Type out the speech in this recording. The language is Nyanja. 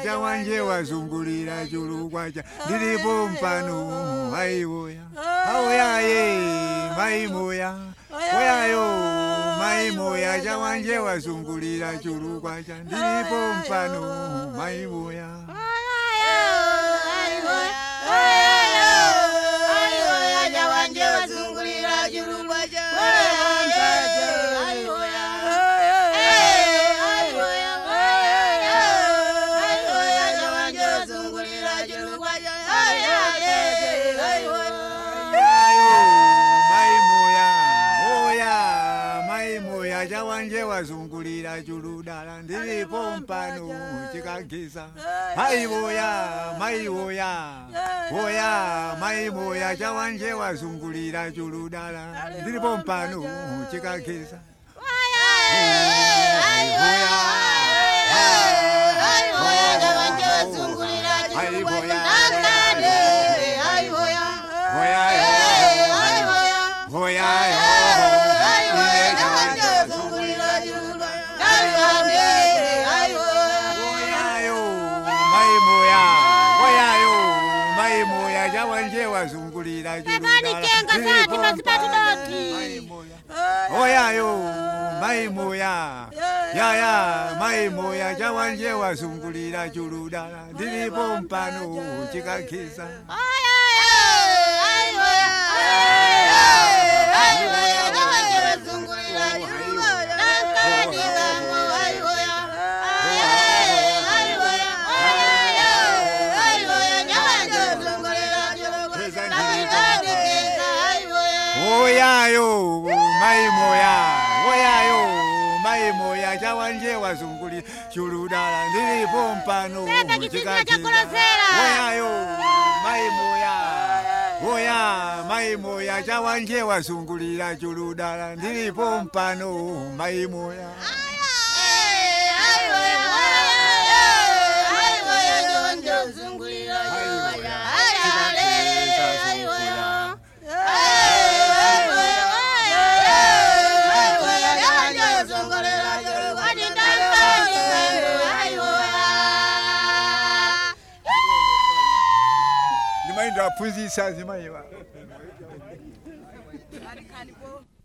jawanje wazungulira julu kwacha ndilipo mpano aiwoya awoya ye maimoya oyayo maimoya jawanje wazungulira julu kwacha ndilipo mpano maimoya jawanje wazungulira julu dala ndilipo mpano chikagisa aiwoya maiwoya oya maimoya jawanje wazungulira julu dala ndilipo mpano chikagisa jawanje wazungulira oyayo maimoya yaya maimoya jawanje wazungulira julu dala ndilipo mpano chikakisa oyayo maimoya jawanje wazungulira julu dala ndilipo mpano oyayo maimoya jawanje wazungulira julu dala ndilipo mpano maimoya Mind up, pussy, says,